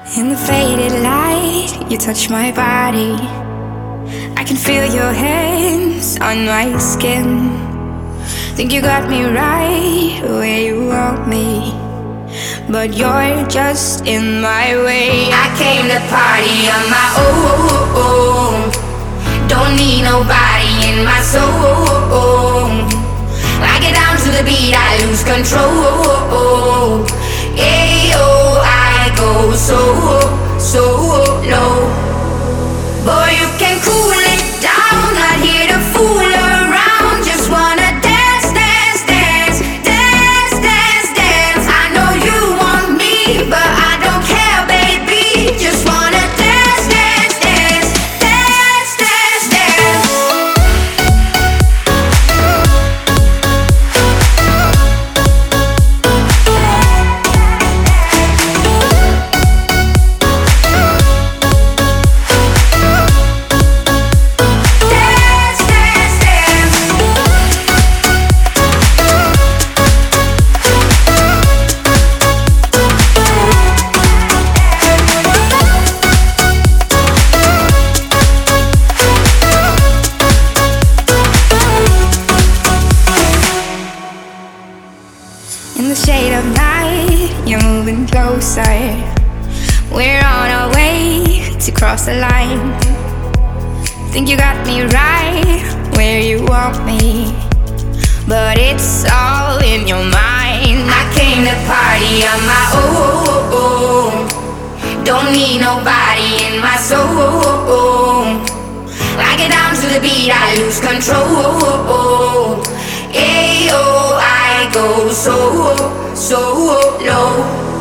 In the faded light, you touch my body. I can feel your hands on my skin. Think you got me right where you want me, but you're just in my way. I came to party on my own. Don't need nobody in my soul. I get down to the beat, I lose control. Ayo, I go so low. Boy, you can cool it down, not here to fool around. Just wanna dance, dance, dance, dance, dance, dance. I know you want me, but I don't care, baby. Just wanna dance, dance, dance, dance, dance, dance. In the shade of night, you're moving closer. We're on our way to cross the line. Think you got me right where you want me, but it's all in your mind. I came to party on my own. Don't need nobody in my soul. I get down to the beat, I lose control. Ayo, I go so low.